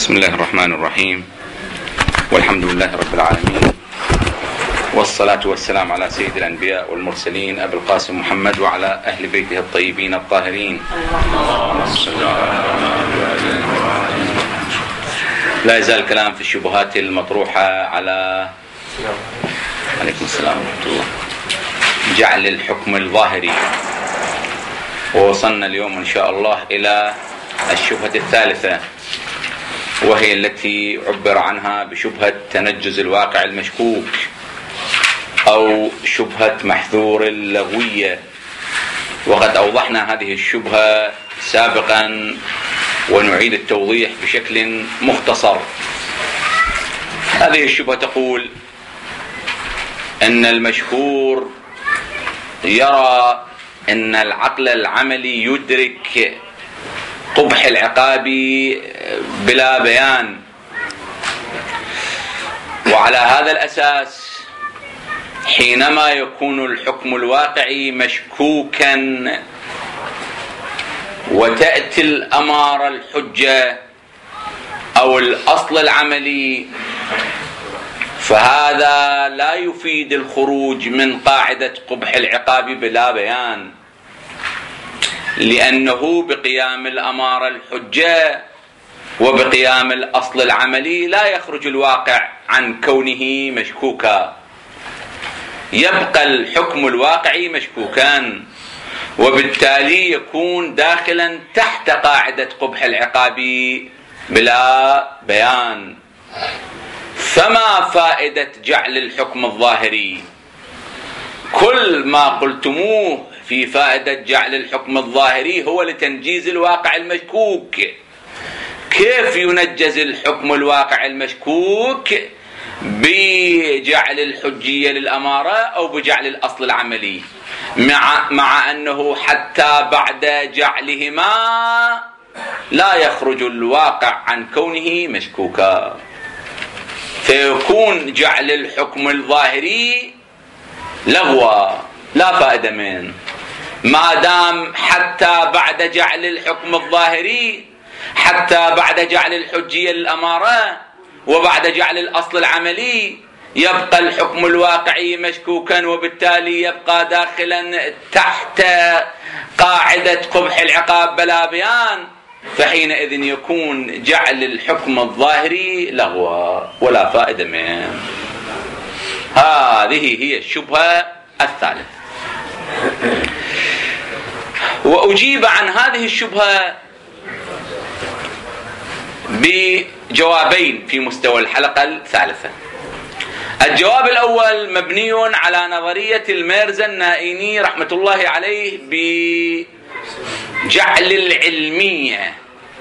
بسم الله الرحمن الرحيم، والحمد لله رب العالمين، والصلاة والسلام على سيد الأنبياء والمرسلين أبي القاسم محمد وعلى أهل بيته الطيبين الطاهرين. لا يزال الكلام في الشبهات المطروحة على عليكم السلام ورحمة الله جعل الحكم الظاهري، ووصلنا اليوم إن شاء الله إلى الشبهة الثالثة، وهي التي عبر عنها بشبهة تنجز الواقع المشكوك أو شبهة محذور اللغوية. وقد أوضحنا هذه الشبهة سابقا ونعيد التوضيح بشكل مختصر. هذه الشبهة تقول أن المشهور يرى أن العقل العملي يدرك قبح العقاب بلا بيان، وعلى هذا الأساس حينما يكون الحكم الواقعي مشكوكا وتأتي الأمارة الحجة أو الأصل العملي، فهذا لا يفيد الخروج من قاعدة قبح العقاب بلا بيان، لأنه بقيام الأمارة الحجة وبقيام الأصل العملي لا يخرج الواقع عن كونه مشكوكا، يبقى الحكم الواقعي مشكوكا، وبالتالي يكون داخلا تحت قاعدة قبح العقاب بلا بيان. فما فائدة جعل الحكم الظاهري؟ كل ما قلتموه في فائدة جعل الحكم الظاهري هو لتنجيز الواقع المشكوك. كيف ينجز الحكم الواقع المشكوك؟ بجعل الحجية للأمارة أو بجعل الأصل العملي، مع أنه حتى بعد جعلهما لا يخرج الواقع عن كونه مشكوكا، فيكون جعل الحكم الظاهري لغوا لا فائدة منه، ما دام حتى بعد جعل الحكم الظاهري، حتى بعد جعل الحجية للأمارة وبعد جعل الأصل العملي يبقى الحكم الواقعي مشكوكا، وبالتالي يبقى داخلا تحت قاعدة قبح العقاب بلا بيان، فحينئذ يكون جعل الحكم الظاهري لغوا ولا فائدة منه. هذه هي الشبهة الثالثة. وأجيب عن هذه الشبهة بجوابين في مستوى الحلقة الثالثة. الجواب الأول مبني على نظرية الميرزا النائيني رحمة الله عليه بجعل العلمية.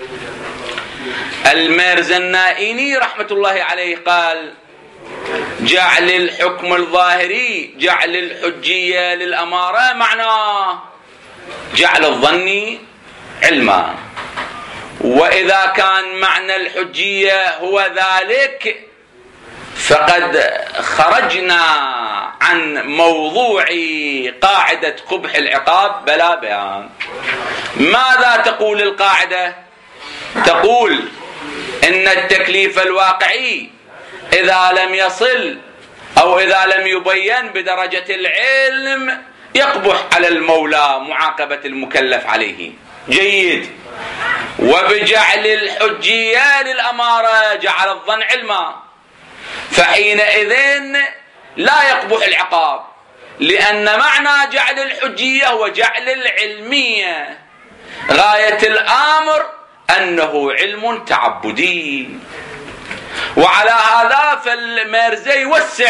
الميرزا النائيني رحمة الله عليه قال: جعل الحكم الظاهري، جعل الحجية للأمارة، معناه جعل الظن علما، وإذا كان معنى الحجية هو ذلك فقد خرجنا عن موضوع قاعدة قبح العقاب بلا بيان. ماذا تقول القاعدة؟ تقول إن التكليف الواقعي إذا لم يصل أو إذا لم يبين بدرجة العلم يقبح على المولى معاقبة المكلف عليه. جيد. وبجعل الحجية للأمارة جعل الظن علما، فحينئذ لا يقبح العقاب، لأن معنى جعل الحجية وجعل العلمية غاية الأمر أنه علم تعبدي. وعلى هذا فالميرزا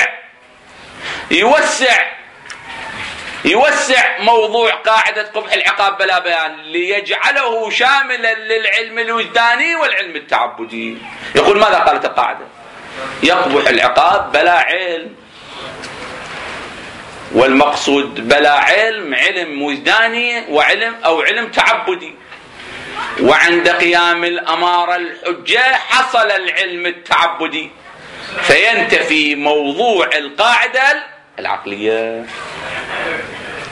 يوسع موضوع قاعدة قبح العقاب بلا بيان ليجعله شاملا للعلم الوجداني والعلم التعبدي. يقول ماذا قالت القاعدة؟ يقبح العقاب بلا علم، والمقصود بلا علم علم وجداني وعلم أو علم تعبدي، وعند قيام الأمارة الحجة حصل العلم التعبدي، فينتفي موضوع القاعدة العقلية.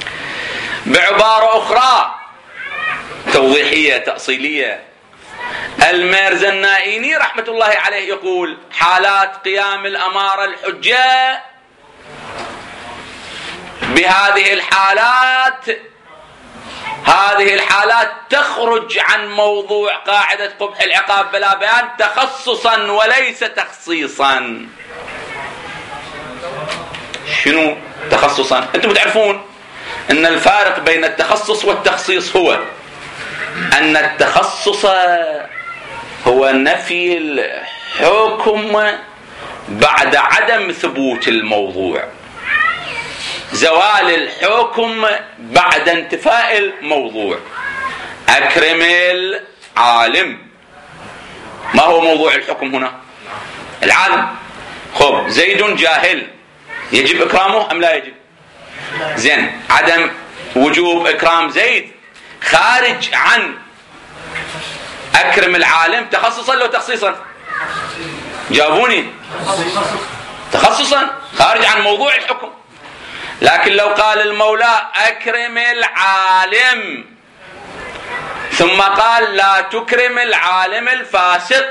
بعبارة أخرى توضيحية تأصيلية، الميرزا النائيني رحمة الله عليه يقول حالات قيام الأمارة الحجة بهذه الحالات تخرج عن موضوع قاعدة قبح العقاب بلا بيان تخصصا وليس تخصيصا. شنو تخصصا؟ انتم تعرفون ان الفارق بين التخصص والتخصيص هو ان التخصص هو نفي الحكم بعد عدم ثبوت الموضوع، زوال الحكم بعد انتفاء الموضوع. أكرم العالم، ما هو موضوع الحكم هنا؟ العالم. خب زيد جاهل، يجب إكرامه أم لا يجب؟ زين، عدم وجوب إكرام زيد خارج عن أكرم العالم تخصصا لو تخصيصا؟ جاوبوني. تخصصا، خارج عن موضوع الحكم. لكن لو قال المولى أكرم العالم ثم قال لا تكرم العالم الفاسق،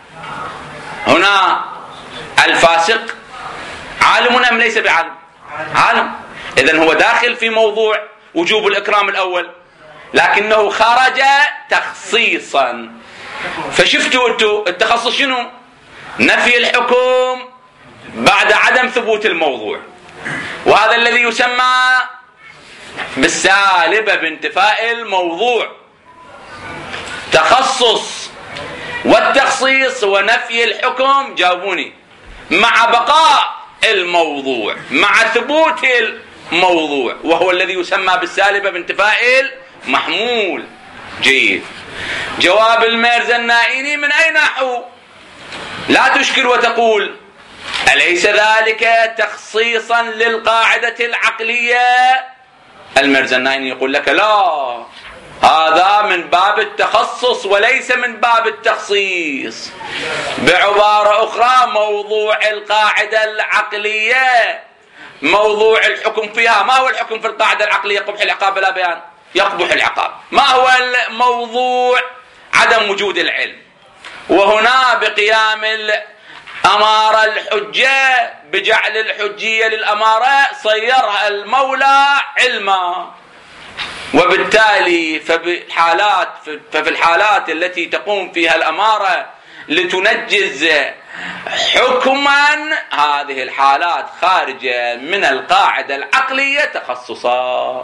هنا الفاسق عالم أم ليس بعالم؟ عالم. إذن هو داخل في موضوع وجوب الإكرام الأول، لكنه خرج تخصيصا. فشفتوا أنتوا التخصص شنو؟ نفي الحكم بعد عدم ثبوت الموضوع، وهذا الذي يسمى بالسالبة بانتفاء الموضوع. تخصص والتخصيص ونفي الحكم، جاوبوني، مع بقاء الموضوع، مع ثبوت الموضوع، وهو الذي يسمى بالسالبة بانتفاء المحمول. جيد. جواب الميرزا النائيني من أي نحو؟ لا تشكل وتقول أليس ذلك تخصيصا للقاعدة العقلية؟ الميرزا النائيني يقول لك لا، هذا من باب التخصص وليس من باب التخصيص. بعبارة أخرى، موضوع القاعدة العقلية موضوع الحكم فيها. ما هو الحكم في القاعدة العقلية؟ قبح العقاب بلا بيان، يقبح العقاب. ما هو الموضوع؟ عدم وجود العلم. وهنا بقيام الأمارة الحجة بجعل الحجية للأمارة صيرها المولى علما، وبالتالي ففي الحالات التي تقوم فيها الأمارة لتنجز حكما، هذه الحالات خارجة من القاعدة العقلية تخصصا.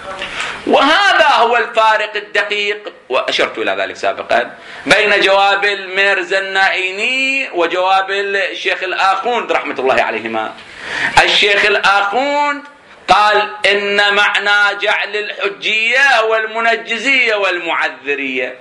وهذا هو الفارق الدقيق، وأشرت إلى ذلك سابقا، بين جواب الميرزا النائيني وجواب الشيخ الآخوند رحمة الله عليهما. الشيخ الآخوند قال إن معنى جعل الحجية والمنجزية والمعذرية،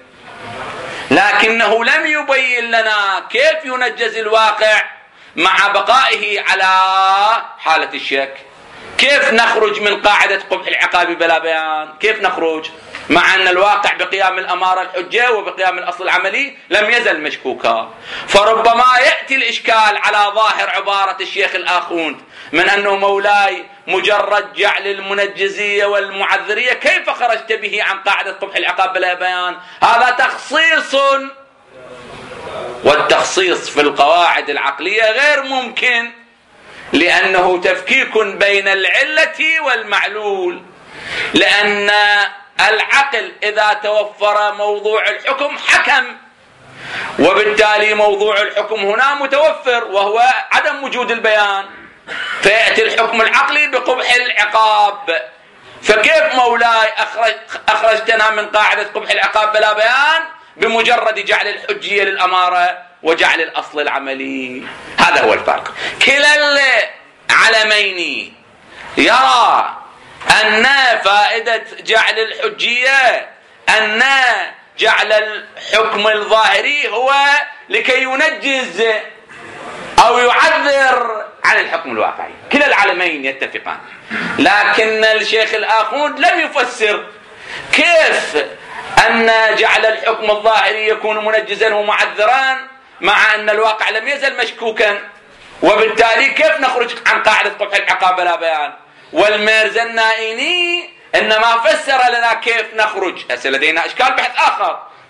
لكنه لم يبين لنا كيف ينجز الواقع مع بقائه على حالة الشك. كيف نخرج من قاعدة قبح العقاب بلا بيان؟ كيف نخرج مع أن الواقع بقيام الأمارة الحجة وبقيام الأصل العملي لم يزل مشكوكا؟ فربما يأتي الإشكال على ظاهر عبارة الشيخ الآخوند من أنه مولاي مجرد جعل المنجزية والمعذرية، كيف خرجت به عن قاعدة قبح العقاب بلا بيان؟ هذا تخصيص، والتخصيص في القواعد العقلية غير ممكن، لأنه تفكيك بين العلة والمعلول. لأن العقل إذا توفر موضوع الحكم حكم، وبالتالي موضوع الحكم هنا متوفر وهو عدم وجود البيان، فيأتي الحكم العقلي بقبح العقاب. فكيف مولاي أخرجتنا من قاعدة قبح العقاب بلا بيان بمجرد جعل الحجية للأمارة وجعل الأصل العملي؟ هذا هو الفرق. كلا العلمين يرى أن فائدة جعل الحجية أن جعل الحكم الظاهري هو لكي ينجز أو يعذر عن الحكم الواقعي. كلا العلمين يتفقان، لكن الشيخ الآخوند لم يفسر كيف أن جعل الحكم الظاهري يكون منجزا ومعذرا مع أن الواقع لم يزل مشكوكا، وبالتالي كيف نخرج عن قاعدة قبح العقاب بلا بيان؟ والميرزا النائيني إنما فسر لنا كيف نخرج. هسه لدينا إشكال بحث آخر،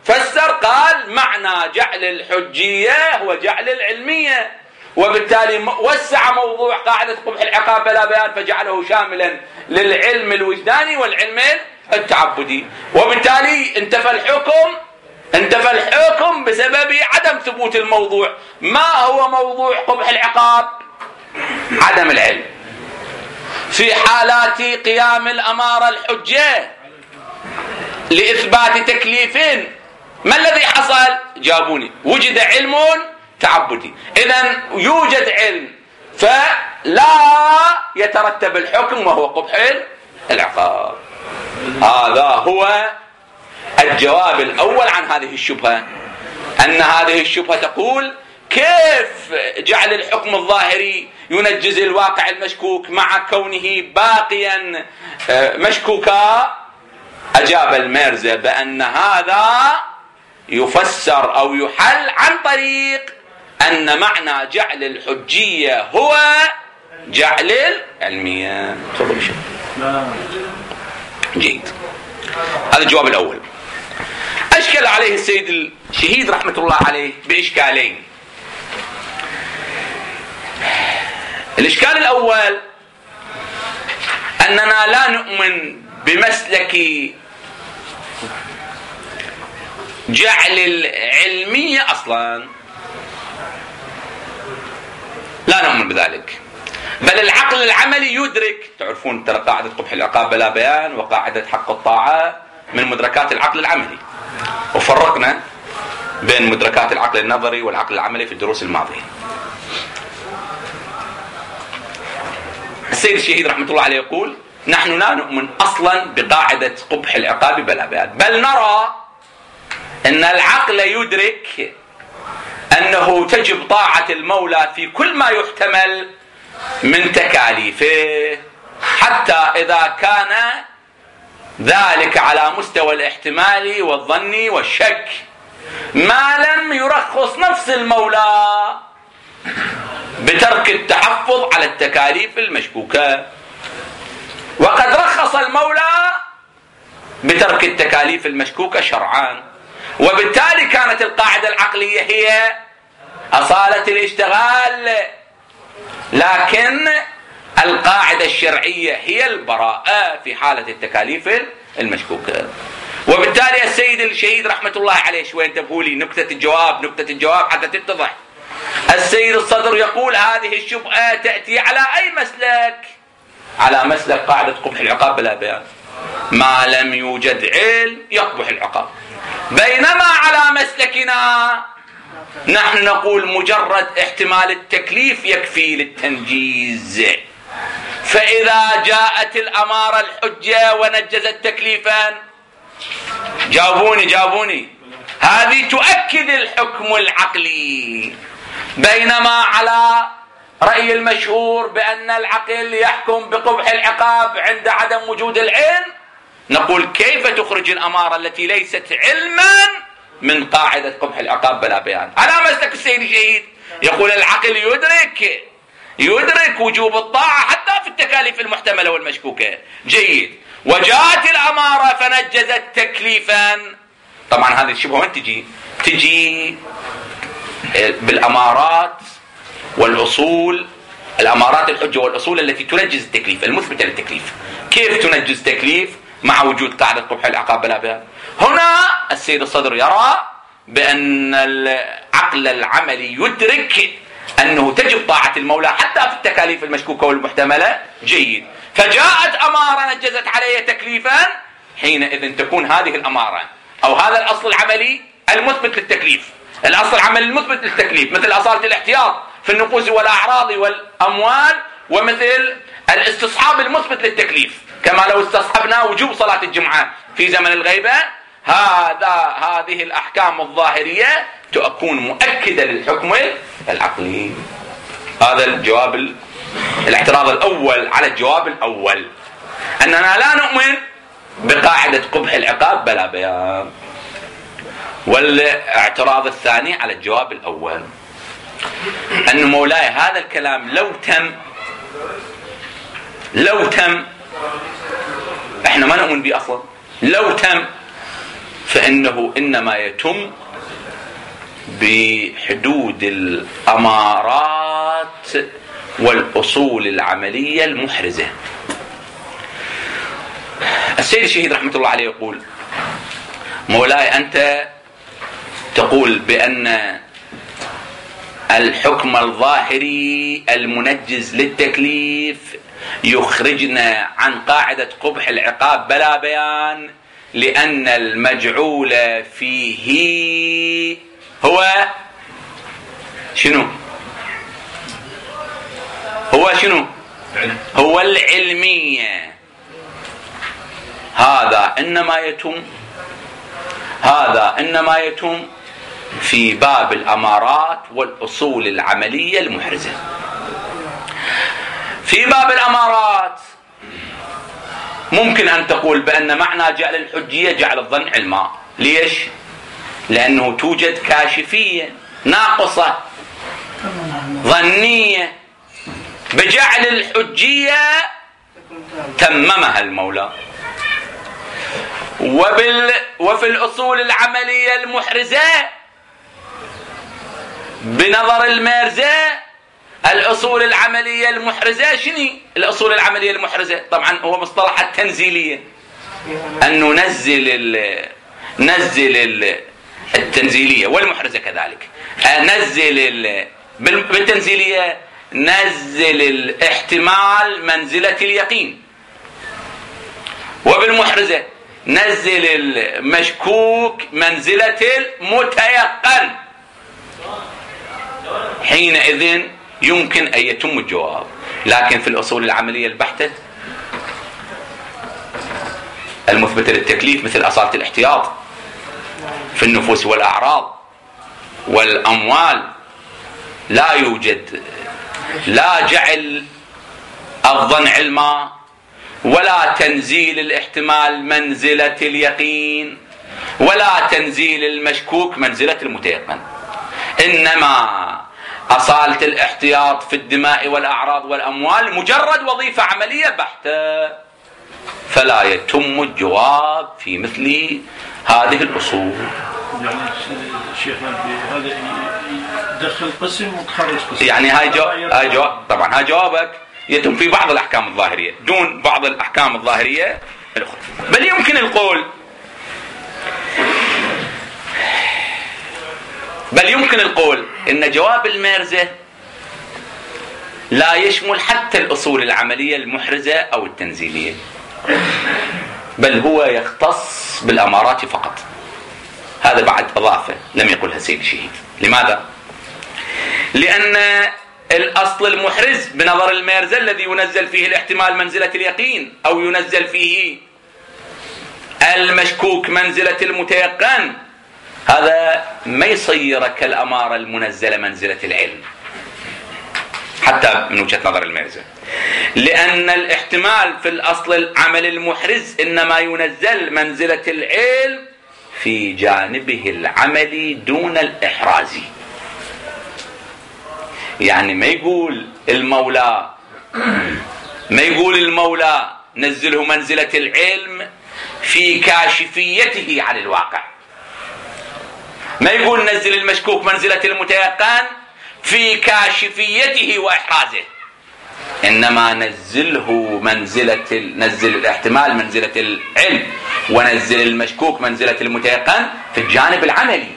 فسر قال معنى جعل الحجية هو جعل العلمية، وبالتالي وسع موضوع قاعدة قبح العقاب بلا بيان فجعله شاملا للعلم الوجداني والعلم التعبدي، وبالتالي انتفى الحكم بسبب عدم ثبوت الموضوع. ما هو موضوع قبح العقاب؟ عدم العلم. في حالات قيام الأمارة الحجة لإثبات تكليف ما الذي حصل؟ جابوني وجد علم تعبدي، إذن يوجد علم فلا يترتب الحكم وهو قبح العقاب. هذا هو الجواب الأول عن هذه الشبهة، أن هذه الشبهة تقول كيف جعل الحكم الظاهري ينجز الواقع المشكوك مع كونه باقيا مشكوكا؟ أجاب الميرزا بأن هذا يفسر أو يحل عن طريق أن معنى جعل الحجية هو جعل العلمية. تفضل شيخ. جيد، هذا الجواب الأول. أشكل عليه السيد الشهيد رحمة الله عليه بإشكالين. الإشكال الأول أننا لا نؤمن بمسلك جعل العلمية أصلا، لا نؤمن بذلك، بل العقل العملي يدرك. تعرفون ترى قاعدة قبح العقاب بلا بيان وقاعدة حق الطاعة من مدركات العقل العملي، وفرقنا بين مدركات العقل النظري والعقل العملي في الدروس الماضية. السيد الشهيد رحمة الله عليه يقول نحن لا نؤمن أصلا بقاعدة قبح العقاب بلا بيان، بل نرى أن العقل يدرك أنه تجب طاعة المولى في كل ما يحتمل من تكاليفه، حتى إذا كان ذلك على مستوى الاحتمال والظن والشك، ما لم يرخص نفس المولى بترك التحفظ على التكاليف المشكوكة. وقد رخص المولى بترك التكاليف المشكوكة شرعان، وبالتالي كانت القاعدة العقلية هي أصالة الاشتغال، لكن القاعدة الشرعية هي البراءة في حالة التكاليف المشكوكة. وبالتالي السيد الشهيد رحمة الله عليه، شوي انتبهوا لي نكتة الجواب حتى تتضح. السيد الصدر يقول هذه الشبهة تأتي على أي مسلك؟ على مسلك قاعدة قبح العقاب بلا بيان، ما لم يوجد علم يقبح العقاب. بينما على مسلكنا نحن نقول مجرد احتمال التكليف يكفي للتنجيز، فإذا جاءت الأمارة الحجة ونجزت تكليفا، جاوبوني، هذه تؤكد الحكم العقلي. بينما على رأي المشهور بأن العقل يحكم بقبح العقاب عند عدم وجود العلم، نقول كيف تخرج الأمارة التي ليست علما من قاعدة قبح العقاب بلا بيان؟ على مسلك السيد الشهيد يقول العقل يدرك وجوب الطاعة حتى في التكاليف المحتملة والمشكوكة. جيد، وجاءت الأمارة فنجزت تكليفا. طبعا هذه الشبهة وين تجي بالأمارات والأصول، الأمارات الحجة والأصول التي تنجز التكليف المثبتة للتكليف. كيف تنجز تكليف مع وجود قاعدة قبح العقاب بلا بيان؟ هنا السيد الصدر يرى بأن العقل العملي يدرك أنه تجب طاعة المولى حتى في التكاليف المشكوكة والمحتملة. جيد، فجاءت أمارة نجزت عليه تكليفا، حينئذ تكون هذه الأمارة أو هذا الأصل العملي المثبت للتكليف، الأصل العملي المثبت للتكليف، مثل أصالة الاحتياط في النقوص والأعراض والأموال، ومثل الاستصحاب المثبت للتكليف، كما لو استصحبنا وجوب صلاة الجمعة في زمن الغيبة. هذه الأحكام الظاهرية تكون مؤكدة للحكم العقلي. هذا الجواب، الاعتراض الأول على الجواب الأول، أننا لا نؤمن بقاعدة قبح العقاب بلا بيان. والاعتراض الثاني على الجواب الأول أن مولاي هذا الكلام لو تم احنا ما نؤمن به أصلا، لو تم فإنه إنما يتم بحدود الأمارات والأصول العملية المحرزة. السيد الشهيد رحمة الله عليه يقول: مولاي أنت تقول بأن الحكم الظاهري المنجز للتكليف يخرجنا عن قاعدة قبح العقاب بلا بيان، لأن المجعول فيه هو شنو؟ هو شنو؟ هو العلمية. هذا إنما يتم في باب الأمارات والأصول العملية المحرزة. في باب الأمارات ممكن أن تقول بأن معنى جعل الحجية جعل الظن علما. ليش؟ لأنه توجد كاشفية ناقصة ظنية، بجعل الحجية تممها المولى. وفي الأصول العملية المحرزة بنظر الميرزا، الأصول العملية المحرزة شنو؟ الأصول العملية المحرزة طبعا هو مصطلح التنزيلية، أن ننزل التنزيلية والمحرزة كذلك. بالتنزيلية نزل الاحتمال منزلة اليقين، وبالمحرزة نزل المشكوك منزلة المتيقن. حينئذ يمكن أن يتم الجواب. لكن في الأصول العملية البحتة المثبتة للتكليف مثل أصالة الاحتياط في النفوس والأعراض والأموال لا يوجد لا جعل الظن علما ولا تنزيل الاحتمال منزلة اليقين ولا تنزيل المشكوك منزلة المتيقن، إنما أصالة الاحتياط في الدماء والأعراض والأموال مجرد وظيفة عملية بحتة، فلا يتم الجواب في مثل هذه الأصول. يعني شيخنا هذا يدخل قسم وتخرج قسم، يعني هاي جواب طبعا هاي جوابك يتم في بعض الأحكام الظاهرية دون بعض الأحكام الظاهرية الأخرى. بل يمكن القول إن جواب الميرزة لا يشمل حتى الأصول العملية المحرزة أو التنزيلية، بل هو يختص بالأمارات فقط. هذا بعد إضافة لم يقلها السيد الشهيد. لماذا؟ لأن الأصل المحرز بنظر الميرزة الذي ينزل فيه الاحتمال منزلة اليقين أو ينزل فيه المشكوك منزلة المتيقن، هذا ما يصير كالأمارة المنزلة منزلة العلم حتى من وجهة نظر الميرزة، لأن الاحتمال في الأصل العمل المحرز إنما ينزل منزلة العلم في جانبه العملي دون الإحرازي. يعني ما يقول المولى نزله منزلة العلم في كاشفيته عن الواقع، ما يقول نزل المشكوك منزلة المتيقن في كاشفيته وإحرازه، إنما نزل الاحتمال منزلة العلم ونزل المشكوك منزلة المتيقن في الجانب العملي.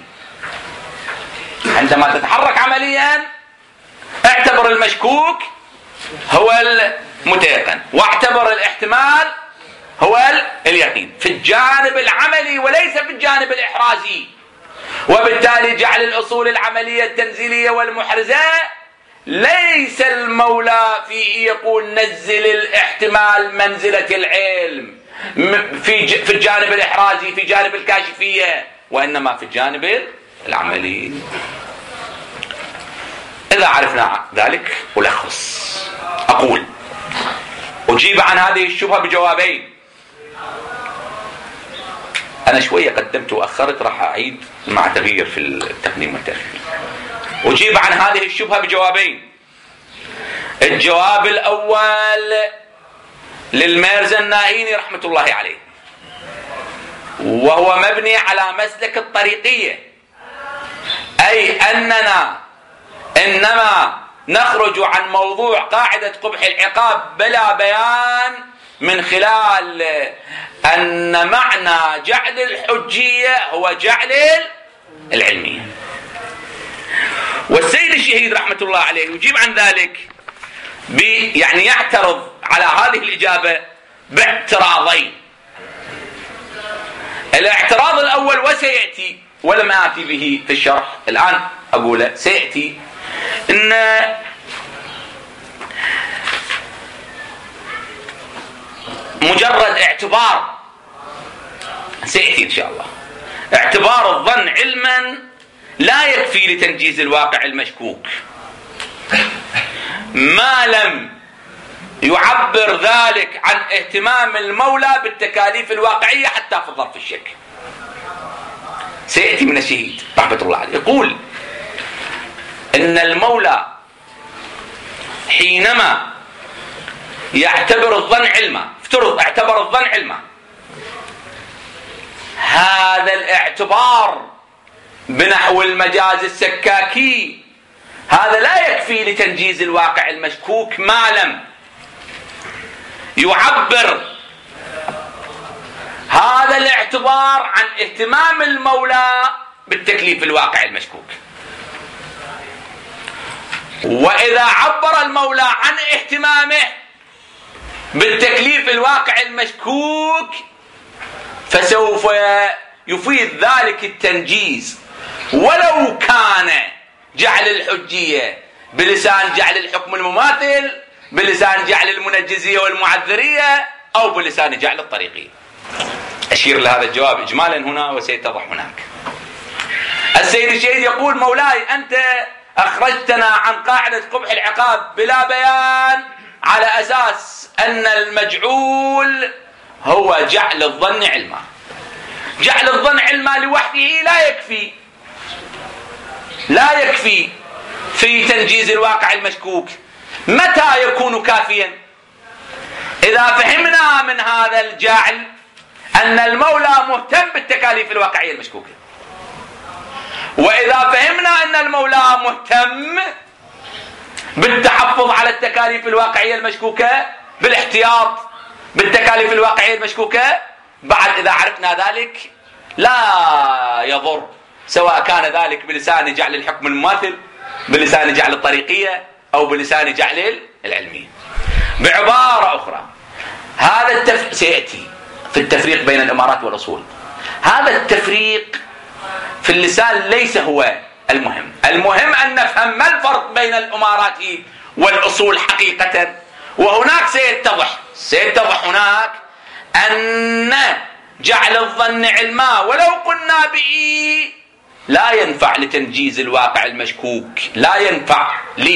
عندما تتحرك عمليا اعتبر المشكوك هو المتيقن واعتبر الاحتمال هو اليقين في الجانب العملي وليس في الجانب الإحرازي. وبالتالي جعل الأصول العملية التنزيلية والمحرزة ليس المولى فيه يقول نزل الاحتمال منزلة العلم في الجانب الإحرازي في جانب الكاشفية، وإنما في الجانب العملي. إذا عرفنا ذلك ألخص أقول أجيب عن هذه الشبهة بجوابين. أنا شوية قدمت وأخرت، راح أعيد مع تغيير في التقديم والتأخير. أجيب عن هذه الشبهة بجوابين. الجواب الأول للميرزا النائيني رحمة الله عليه، وهو مبني على مسلك الطريقية، أي أننا إنما نخرج عن موضوع قاعدة قبح العقاب بلا بيان من خلال أن معنى جعل الحجية هو جعل العلمية. والسيد الشهيد رحمة الله عليه يجيب عن ذلك يعني يعترض على هذه الإجابة باعتراضين. الاعتراض الأول وسيأتي ولم آتي به في الشرح الآن أقوله، سيأتي إن مجرد اعتبار، سيأتي إن شاء الله، اعتبار الظن علما لا يكفي لتنجيز الواقع المشكوك ما لم يعبر ذلك عن اهتمام المولى بالتكاليف الواقعية حتى في ظرف الشك. سيأتي من الشهيد رحمة الله عليه يقول إن المولى حينما يعتبر الظن علما، افترض اعتبر الظن علما، هذا الاعتبار بنحو المجاز السكاكي هذا لا يكفي لتنجيز الواقع المشكوك ما لم يعبر هذا الاعتبار عن اهتمام المولى بالتكليف الواقع المشكوك. وإذا عبر المولى عن اهتمامه بالتكليف الواقع المشكوك فسوف يفيد ذلك التنجيز، ولو كان جعل الحجية بلسان جعل الحكم المماثل، بلسان جعل المنجزية والمعذرية، أو بلسان جعل الطريقية. أشير لهذا الجواب إجمالا هنا وسيتضح هناك. السيد الشهيد يقول مولاي أنت أخرجتنا عن قاعدة قبح العقاب بلا بيان على أساس أن المجعول هو جعل الظن علما. جعل الظن علما لوحده لا يكفي في تنجيز الواقع المشكوك. متى يكون كافيا؟ إذا فهمنا من هذا الجعل أن المولى مهتم بالتكاليف الواقعية المشكوكة، وإذا فهمنا أن المولى مهتم بالتحفظ على التكاليف الواقعية المشكوكة، بالاحتياط بالتكاليف الواقعية المشكوكة، بعد إذا عرفنا ذلك لا يضر سواء كان ذلك بلسان جعل الحكم المماثل، بلسان جعل الطريقية، أو بلسان جعل العلمية. بعبارة أخرى هذا سيأتي في التفريق بين الإمارات والأصول. هذا التفريق في اللسان ليس هو المهم. المهم أن نفهم ما الفرق بين الإمارات والأصول حقيقة. وهناك سيتضح هناك أن جعل الظن علما ولو قلنا به لا ينفع لتنجيز الواقع المشكوك، لا ينفع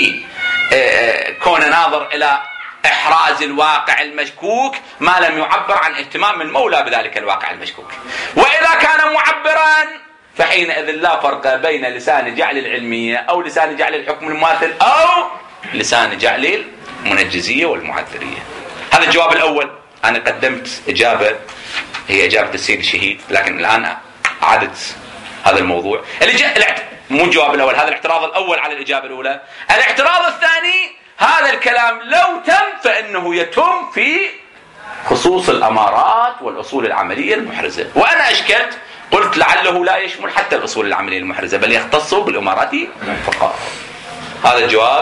لكون ناظر إلى إحراز الواقع المشكوك ما لم يعبر عن اهتمام المولى بذلك الواقع المشكوك. وإذا كان معبرا فحينئذ لا فرق بين لسان جعل العلمية أو لسان جعل الحكم المماثل أو لسان جعل المنجزية والمعذرية. هذا الجواب الأول. أنا قدمت إجابة هي إجابة السيد الشهيد، لكن الآن أعدت هذا الموضوع. مو الجواب الأول، هذا الاعتراض الأول على الإجابة الأولى. الاعتراض الثاني هذا الكلام لو تم فإنه يتم في خصوص الأمارات والأصول العملية المحرزة. وأنا أشكلت قلت لعله لا يشمل حتى الأصول العملية المحرزة بل يختص بالأمارات فقط. هذا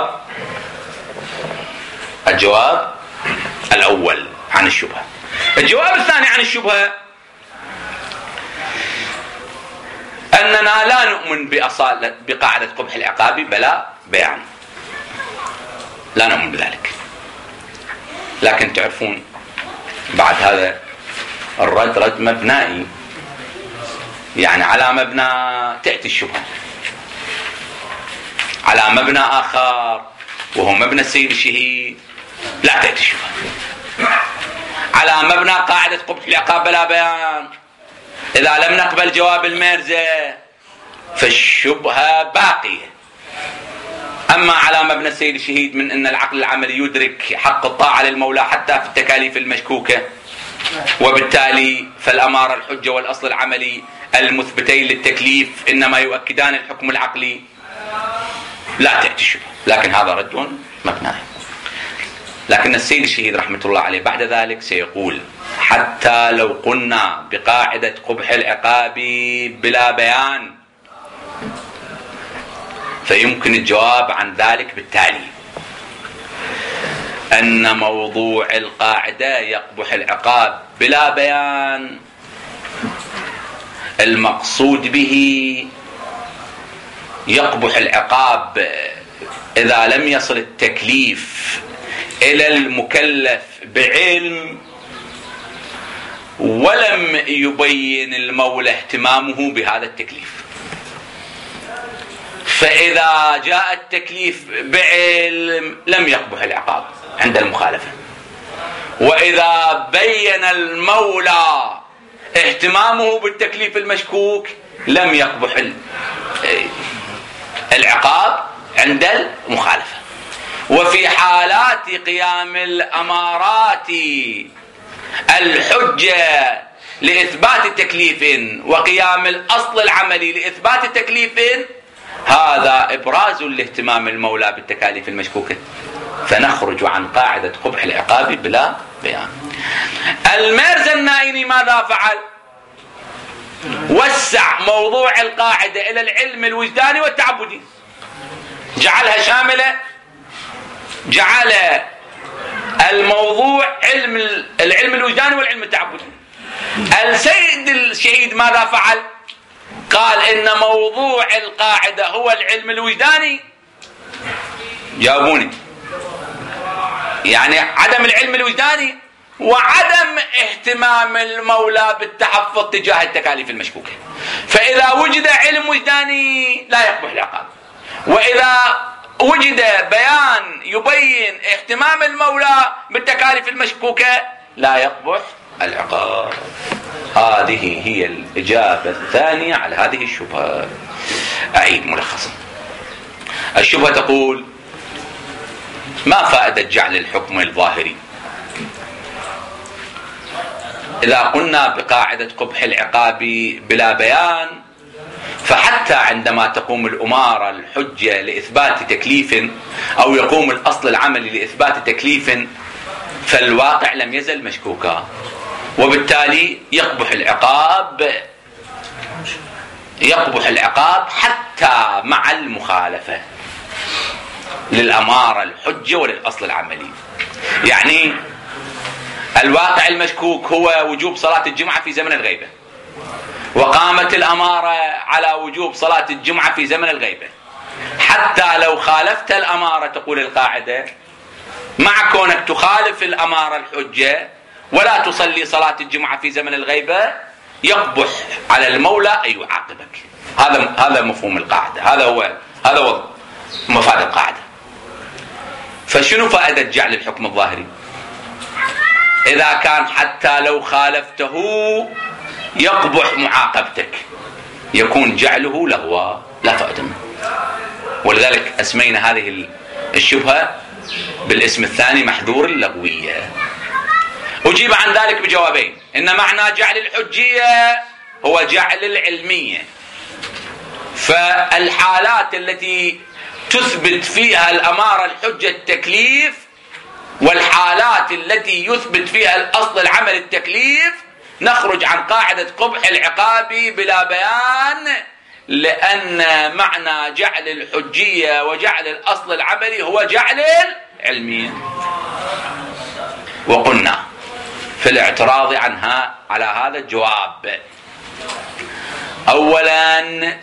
الجواب الأول عن الشبهة. الجواب الثاني عن الشبهة أننا لا نؤمن بقاعدة قبح العقاب بلا بيان، لا نؤمن بذلك. لكن تعرفون بعد هذا الرد رد مبنائي، يعني على مبنى تأتي الشبهة، على مبنى آخر وهو مبنى السيد الشهيد لا تأتي الشبهة. على مبنى قاعدة قبح العقاب بلا بيان إذا لم نقبل جواب الميرزة فالشبهة باقية. أما على مبنى السيد الشهيد من أن العقل العملي يدرك حق الطاعة للمولى حتى في التكاليف المشكوكة وبالتالي فالأمارة الحجة والأصل العملي المثبتين للتكليف إنما يؤكدان الحكم العقلي، لا تأتي الشبهة. لكن هذا رد مبني. لكن السيد الشهيد رحمة الله عليه بعد ذلك سيقول: حتى لو قلنا بقاعدة قبح العقاب بلا بيان، فيمكن الجواب عن ذلك بالتالي: أن موضوع القاعدة يقبح العقاب بلا بيان المقصود به يقبح العقاب إذا لم يصل التكليف إلى المكلف بعلم ولم يبين المولى اهتمامه بهذا التكليف. فإذا جاء التكليف بعلم لم يقبح العقاب عند المخالفة، وإذا بين المولى اهتمامه بالتكليف المشكوك لم يقبح العقاب عند المخالفة. وفي حالات قيام الأمارات الحجة لإثبات تكليف وقيام الأصل العملي لإثبات تكليف، هذا إبراز لاهتمام المولى بالتكاليف المشكوكة، فنخرج عن قاعدة قبح العقاب بلا بيان. الميرزا النائني ماذا فعل؟ وسع موضوع القاعدة إلى العلم الوجداني والتعبدي، جعلها شاملة، جعل الموضوع العلم الوجداني والعلم التعبدي. السيد الشهيد ماذا فعل؟ قال إن موضوع القاعدة هو العلم الوجداني. جاوبوني، يعني عدم العلم الوجداني وعدم اهتمام المولى بالتحفظ تجاه التكاليف المشكوكة. فإذا وجد علم وجداني لا يقبح العقاب، وإذا وجد بيان يبين اهتمام المولى بالتكاليف المشكوكة لا يقبح العقاب. هذه هي الإجابة الثانية على هذه الشبهة. أعيد ملخصا: الشبهة تقول: ما فائدة جعل الحكم الظاهري إذا قلنا بقاعدة قبح العقاب بلا بيان؟ فحتى عندما تقوم الأمارة الحجة لإثبات تكليف أو يقوم الأصل العملي لإثبات تكليف فالواقع لم يزل مشكوكا، وبالتالي يقبح العقاب حتى مع المخالفة للأمارة الحجة وللأصل العملي. يعني الواقع المشكوك هو وجوب صلاة الجمعة في زمن الغيبة، وقامت الأمارة على وجوب صلاة الجمعة في زمن الغيبة. حتى لو خالفت الأمارة، تقول القاعدة، مع كونك تخالف الأمارة الحجة ولا تصلي صلاة الجمعة في زمن الغيبة، يقبح على المولى أن يعاقبك. هذا مفهوم القاعدة، هذا هو مفاد القاعدة. فشنو فائدة جعل الحكم الظاهري إذا كان حتى لو خالفته يقبح معاقبتك؟ يكون جعله لغوا، لا فائدة منه. ولذلك أسمينا هذه الشبهة بالاسم الثاني: محذور اللغوية. أجيب عن ذلك بجوابين: إن معنى جعل الحجية هو جعل العلمية، فالحالات التي تثبت فيها الأمارة الحجة التكليف والحالات التي يثبت فيها الأصل العمل التكليف نخرج عن قاعدة قبح العقاب بلا بيان، لأن معنى جعل الحجية وجعل الأصل العملي هو جعل العلمية. وقلنا في الاعتراض عنها على هذا الجواب: أولا،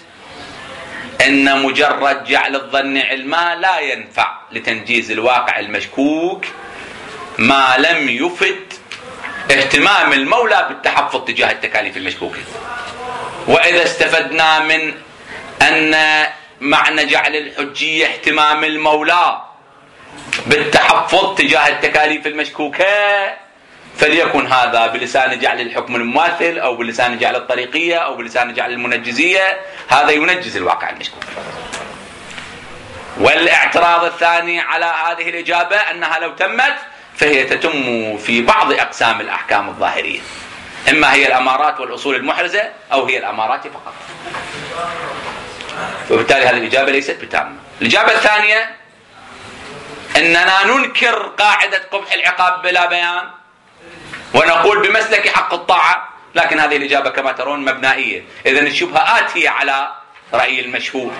إن مجرد جعل الظن علما لا ينفع لتنجيز الواقع المشكوك ما لم يفد اهتمام المولى بالتحفظ تجاه التكاليف المشكوكة. وإذا استفدنا من أن معنى جعل الحجية اهتمام المولى بالتحفظ تجاه التكاليف المشكوكة، فليكن هذا بلسان جعل الحكم المماثل أو بلسان جعل الطريقية أو بلسان جعل المنجزية، هذا ينجز الواقع المشكوك. والاعتراض الثاني على هذه الإجابة أنها لو تمت فهي تتم في بعض أقسام الأحكام الظاهرية، إما هي الأمارات والأصول المحرزة أو هي الأمارات فقط. وبالتالي هذه الإجابة ليست بتامة. الإجابة الثانية أننا ننكر قاعدة قبح العقاب بلا بيان ونقول بمسلك حق الطاعة، لكن هذه الإجابة كما ترون مبنائية. إذن الشبهة آتية على رأي المشهور.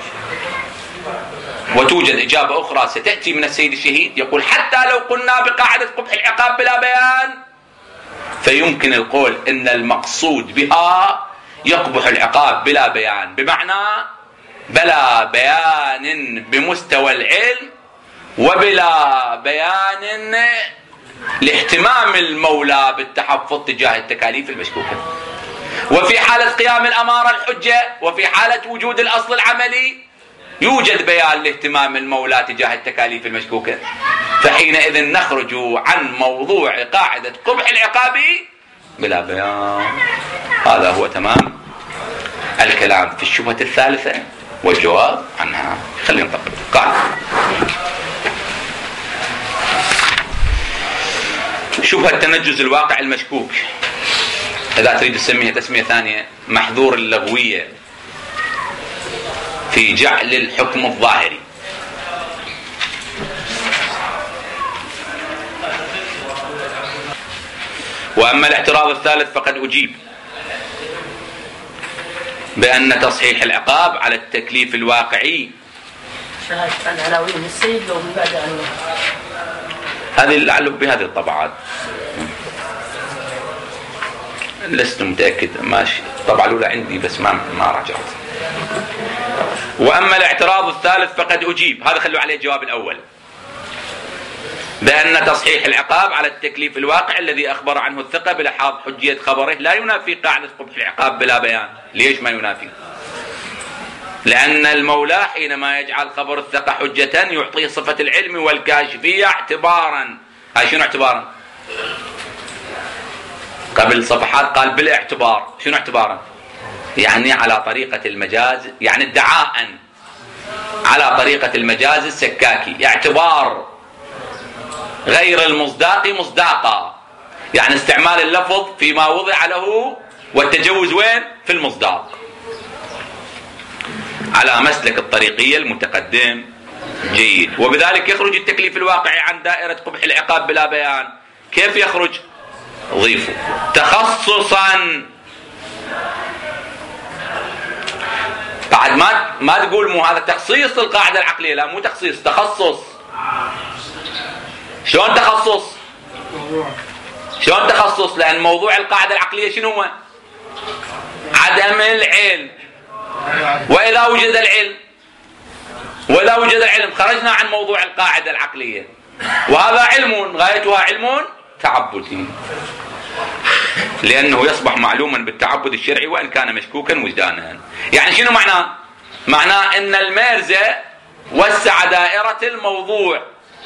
وتوجد إجابة أخرى ستأتي من السيد الشهيد يقول حتى لو قلنا بقاعدة قبح العقاب بلا بيان فيمكن القول إن المقصود بها يقبح العقاب بلا بيان، بمعنى بلا بيان بمستوى العلم وبلا بيان لاهتمام المولى بالتحفظ تجاه التكاليف المشكوكة. وفي حالة قيام الأمارة الحجة وفي حالة وجود الأصل العملي يوجد بيان لاهتمام المولى تجاه التكاليف المشكوكة، فحينئذ نخرج عن موضوع قاعدة قبح العقاب بلا بيان. هذا هو تمام الكلام في الشبهة الثالثة والجواب عنها. خلينا نطبق. قال شبهة تنجز الواقع المشكوك، إذا تريد تسميها تسمية ثانية، محظور اللغوية في جعل الحكم الظاهري. وأما الاعتراض الثالث فقد أجيب بأن تصحيح العقاب على التكليف الواقعي. هذه لعله بهذه الطبعات، لست متأكد، ماشي الطبعة الأولى عندي بس ما راجعت. وأما الاعتراض الثالث فقد أجيب، هذا خلوا عليه الجواب الأول، بأن تصحيح العقاب على التكليف الواقع الذي أخبر عنه الثقة بلحاظ حجية خبره لا ينافي قاعدة قبح العقاب بلا بيان. ليش ما ينافي؟ لأن المولى حينما يجعل خبر الثقة حجة يعطيه صفة العلم والكاشفية اعتبارا. هاي شنو اعتبارا؟ قبل صفحات قال بالاعتبار. شنو اعتبارا؟ يعني على طريقة المجاز، يعني ادعاء على طريقة المجاز السكاكي. اعتبار غير المصداق مصداقا، يعني استعمال اللفظ فيما وضع له والتجوز وين؟ في المصداق، على مسلك الطريقية المتقدم. جيد. وبذلك يخرج التكليف الواقعي عن دائرة قبح العقاب بلا بيان. كيف يخرج؟ ضيفوا تخصصا. بعد ما تقول مو هذا تخصيص للقاعدة العقلية، لا مو تخصيص، تخصص. شلون تخصص؟ شلون تخصص؟ لأن موضوع القاعدة العقلية شنو هو؟ عدم العلم. وإذا وجد العلم خرجنا عن موضوع القاعدة العقلية، وهذا علم غايتها علم تعبدي، لأنه يصبح معلوما بالتعبد الشرعي وإن كان مشكوكا وجدانا. يعني شنو معناه؟ معناه أن الميرزا وسع دائرة الموضوع،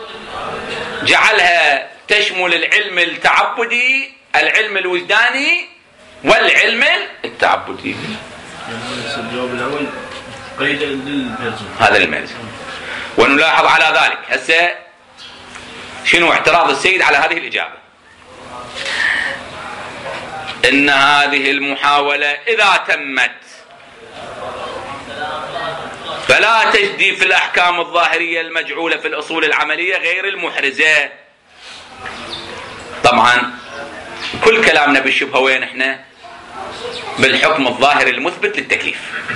جعلها تشمل العلم التعبدي، العلم الوجداني، والعلم التعبدي. الجواب الأول قيد للميرزا، هذا الميرزا. ونلاحظ على ذلك هسه شنو اعتراض السيد على هذه الإجابة؟ إن هذه المحاولة إذا تمت فلا تجدي في الأحكام الظاهرية المجعولة في الأصول العملية غير المحرزة. طبعا كل كلامنا بالشبهة وين احنا؟ بالحكم الظاهري المثبت للتكليف،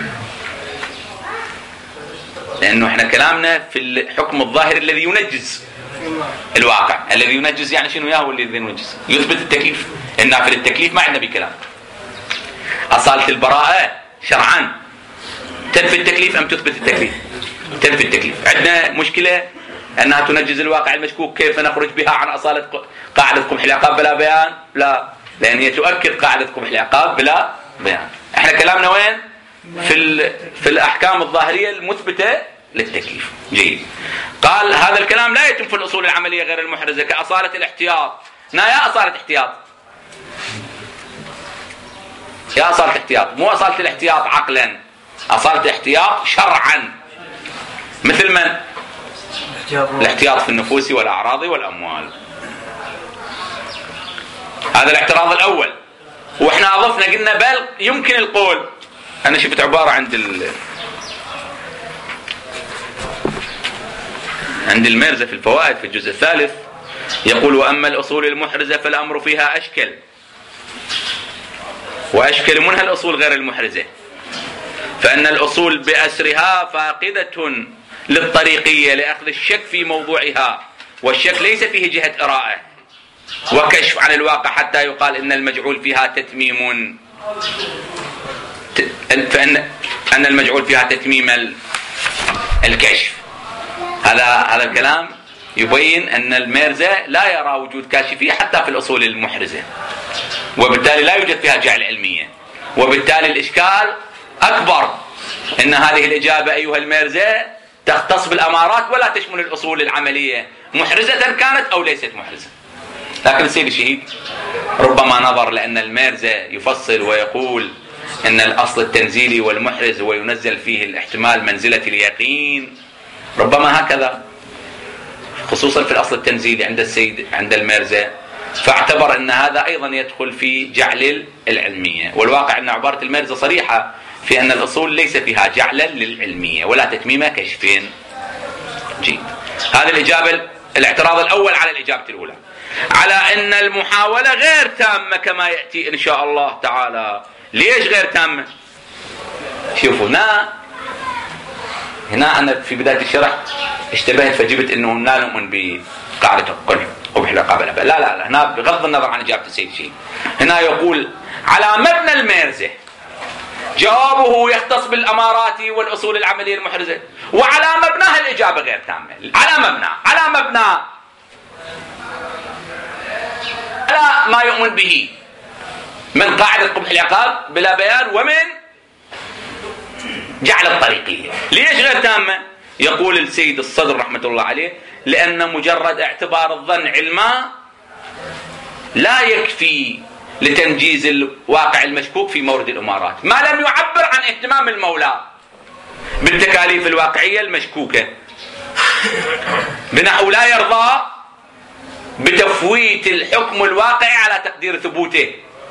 لأنه احنا كلامنا في الحكم الظاهري الذي ينجز الواقع. الذي ينجز يعني شنو؟ ياهو الذي ينجز يثبت التكليف. إننا في التكليف ما عندنا بكلام. أصالة البراءة شرعا تنفي التكليف أم تثبت التكليف؟ تنفي التكليف. عندنا مشكلة أنها تنجز الواقع المشكوك، كيف نخرج بها عن أصالة قاعدة قبح العقاب بلا بيان؟ لا، لأن هي تؤكد قاعدة قبح العقاب بلا بيان. احنا كلامنا وين؟ في الأحكام الظاهرية المثبتة للتكليف. جيد. قال هذا الكلام لا يتم في الأصول العملية غير المحرزة كأصالة الاحتياط. يا أصالة احتياط، يا أصالة احتياط، مو أصالة الاحتياط عقلا، أصالة احتياط شرعا. مثل من؟ الاحتياط في النفوس والأعراض والأموال. هذا الاعتراض الأول. وإحنا أضفنا قلنا بل يمكن القول. أنا شفت عبارة عند الميرزا في الفوائد في الجزء الثالث، يقول: وأما الأصول المحرزة فالأمر فيها أشكل، وأشكل منها الأصول غير المحرزة، فإن الأصول بأسرها فاقدة للطريقية لأخذ الشك في موضوعها، والشك ليس فيه جهة إراءة وكشف عن الواقع حتى يقال إن المجعول فيها تتميم، فإن المجعول فيها تتميم الكشف. هذا الكلام يبين أن الميرزا لا يرى وجود كاشفية حتى في الأصول المحرزة، وبالتالي لا يوجد فيها جعل علمية، وبالتالي الإشكال أكبر. إن هذه الإجابة أيها الميرزا تختص بالأمارات ولا تشمل الأصول العملية، محرزة كانت أو ليست محرزة. لكن السيد الشهيد ربما نظر لأن الميرزا يفصل ويقول إن الأصل التنزيلي والمحرز وينزل فيه الاحتمال منزلة اليقين، ربما هكذا خصوصا في الأصل التنزيلي عند الميرزا، فاعتبر أن هذا أيضا يدخل في جعل العلمية. والواقع أن عبارة الميرزا صريحة في أن الأصول ليس فيها جعلا للعلمية ولا تتميم كشفين. جيد. هذه الإجابة، الاعتراض الأول على الإجابة الأولى، على أن المحاولة غير تامة كما يأتي إن شاء الله تعالى. ليش غير تامة؟ شوفوا هنا أنا في بداية الشرح اشتبهت فجبت أنه لا نؤمن بقاعدة قبح العقاب. لا، هنا بغض النظر عن إجابة السيد شيء، هنا يقول على مبنى الميرزا جوابه يختص بالأمارات والأصول العملية المحرزة، وعلى مبناها الإجابة غير تامة. على مبنى على ما يؤمن به من قاعدة قبح العقاب بلا بيان ومن جعل الطريقية. ليش غير تامة؟ يقول السيد الصدر رحمة الله عليه: لأن مجرد اعتبار الظن علما لا يكفي لتنجيز الواقع المشكوك في مورد الأمارات، ما لم يعبر عن اهتمام المولى بالتكاليف الواقعية المشكوكة، بنحو لا يرضى بتفويت الحكم الواقعي على تقدير ثبوته.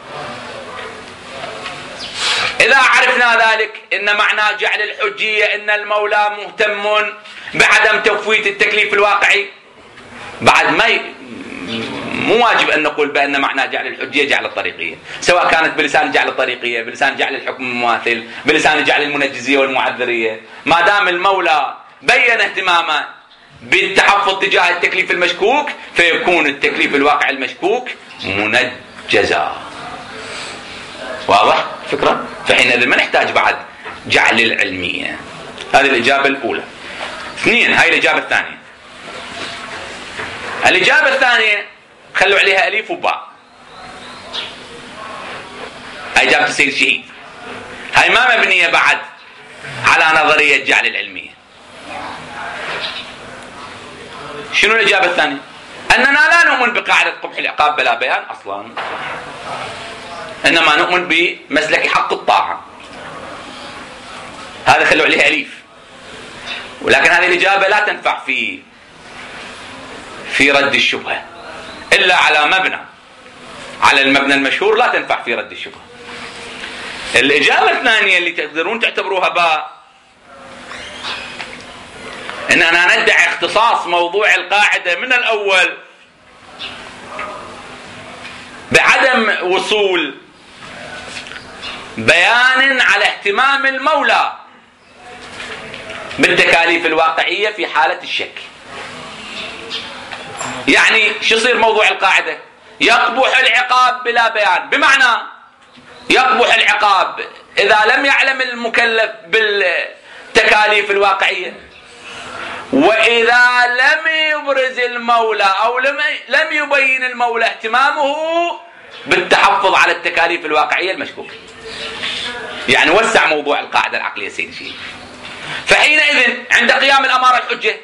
إذا عرفنا ذلك إن معنى جعل الحجية إن المولى مهتم بعدم تفويت التكليف الواقعي، بعد مو واجب أن نقول بأن معنى جعل الحجية جعل الطريقية، سواء كانت بلسان جعل الطريقية، بلسان جعل الحكم المماثل، بلسان جعل المنجزية والمعذرية. ما دام المولى بين اهتمامه بالتحفظ تجاه التكليف المشكوك، فيكون التكليف الواقع المشكوك منجزا. واضح فكرة؟ فحينئذ ما نحتاج بعد جعل العلمية. هذه الإجابة الأولى. 2. هاي الإجابة الثانية. الإجابة الثانية خلوا عليها أليف وباء. هاي إجابة السيد الشهيد، هاي ما مبنية بعد على نظرية جعل العلمية. شنو الإجابة الثانية؟ أننا لا نؤمن بقاعدة قبح العقاب بلا بيان أصلا، إنما نؤمن بمسلك حق الطاعة. هذا خلوا عليه أليف. ولكن هذه الإجابة لا تنفع في رد الشبهة إلا على مبنى، على المبنى المشهور لا تنفع في رد الشبهة. الإجابة الثانية اللي تقدرون تعتبروها باء، إننا ندعي اختصاص موضوع القاعدة من الأول بعدم وصول بيان على اهتمام المولى بالتكاليف الواقعية في حالة الشك. يعني شو يصير موضوع القاعدة؟ يقبح العقاب بلا بيان، بمعنى يقبح العقاب إذا لم يعلم المكلف بالتكاليف الواقعية، وإذا لم يبرز المولى أو لم يبين المولى اهتمامه بالتحفظ على التكاليف الواقعية المشكوكة. يعني وسع موضوع القاعدة العقلية سيد شيء. فحينئذ عند قيام الأمارة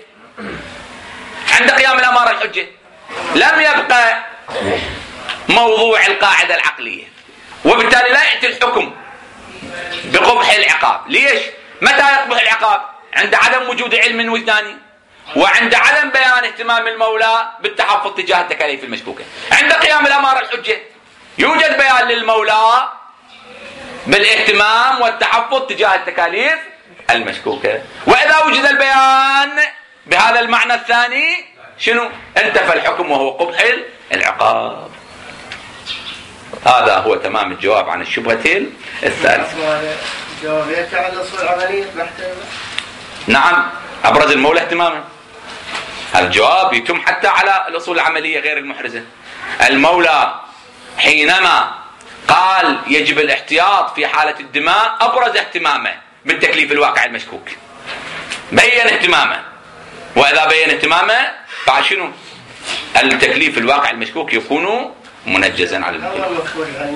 الحجة لم يبقى موضوع القاعدة العقلية، وبالتالي لا يأتي الحكم بقبح العقاب. ليش؟ متى يقبح العقاب؟ عند عدم وجود علم وجداني، وعند عدم بيان اهتمام المولى بالتحفظ تجاه التكاليف المشكوكة. عند قيام الأمارة الحجة يوجد بيان للمولى بالاهتمام والتحفظ تجاه التكاليف المشكوكة. وإذا وجد البيان بهذا المعنى الثاني شنو؟ انتفى الحكم وهو قبح العقاب. هذا هو تمام الجواب عن الشبهتين الثالثة. الجواب يرجع على الأصول العملية بحث. نعم، أبرز المولى اهتماما. الجواب يتم حتى على الأصول العملية غير المحرزة. المولى حينما قال يجب الاحتياط في حالة الدماء أبرز اهتمامه بالتكليف الواقع المشكوك، بين اهتمامه. وإذا بين اهتمامه فشنو؟ التكليف الواقع المشكوك يكون منجزا على المكلف.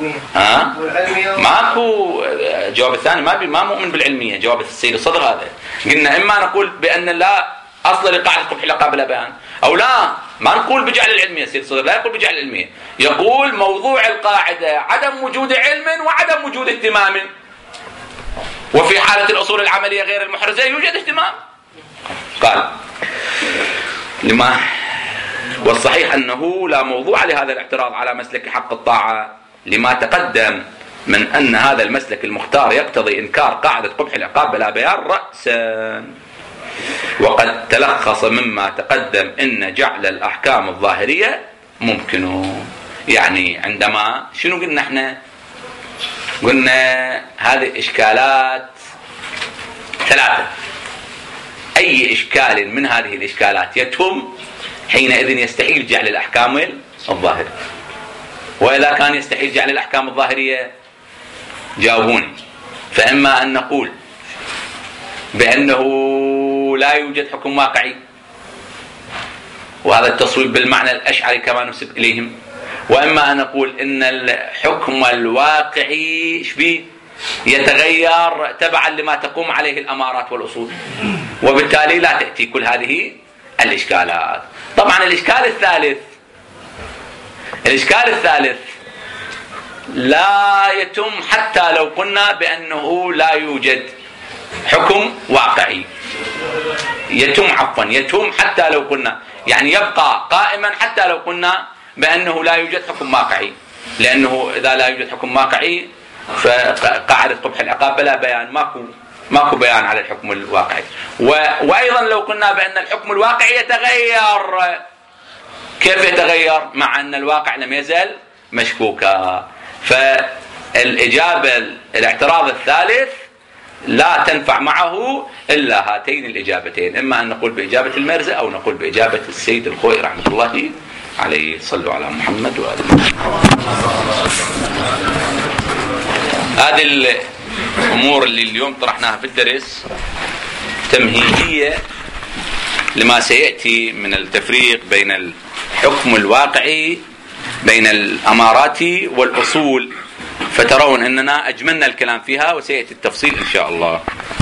ماكو جواب الثاني ما مؤمن بالعلمية. جواب السيد الصدر هذا قلنا إما نقول بأن لا أصل لقاعدة قبح العقاب بلا بيان، أو لا ما نقول بجعل العلمية. السيد الصدر لا يقول بجعل العلمية، يقول موضوع القاعدة عدم وجود علم وعدم وجود اهتمام، وفي حالة الأصول العملية غير المحرزة يوجد اهتمام. قال لما والصحيح أنه لا موضوع لهذا الاعتراض على مسلك حق الطاعة لما تقدم من أن هذا المسلك المختار يقتضي إنكار قاعدة قبح العقاب بلا بيان رأسا. وقد تلخص مما تقدم إن جعل الأحكام الظاهرية ممكن. يعني عندما شنو قلنا احنا؟ قلنا هذه إشكالات ثلاثة. أي إشكال من هذه الإشكالات يتم حينئذ يستحيل جعل الأحكام الظاهرية. وإذا كان يستحيل جعل الأحكام الظاهرية جاوبوني. فإما أن نقول بأنه لا يوجد حكم واقعي، وهذا التصويب بالمعنى الأشعري كما نسب إليهم. وإما أن نقول إن الحكم الواقعي شبيه يتغير تبعا لما تقوم عليه الأمارات والأصول، وبالتالي لا تأتي كل هذه الإشكالات. طبعا الإشكال الثالث لا يتم حتى لو قلنا بأنه لا يوجد حكم واقعي. يتم حتى لو قلنا، يعني يبقى قائما حتى لو قلنا بأنه لا يوجد حكم واقعي، لأنه إذا لا يوجد حكم واقعي فقاعدة قبح العقاب بلا بيان، ماكو بيان على الحكم الواقعي. وأيضا لو قلنا بأن الحكم الواقعي يتغير، كيف يتغير مع أن الواقع لم يزل مشكوكا؟ فالإجابة الاعتراض الثالث لا تنفع معه إلا هاتين الإجابتين، إما أن نقول بإجابة المرزة أو نقول بإجابة السيد الخوئي رحمة الله عليه. صلوا على محمد وآله. هذه الأمور اللي اليوم طرحناها في الدرس تمهيدية لما سيأتي من التفريق بين الحكم الواقعي بين الأمارات والأصول، فترون أننا أجملنا الكلام فيها وسيأتي التفصيل إن شاء الله.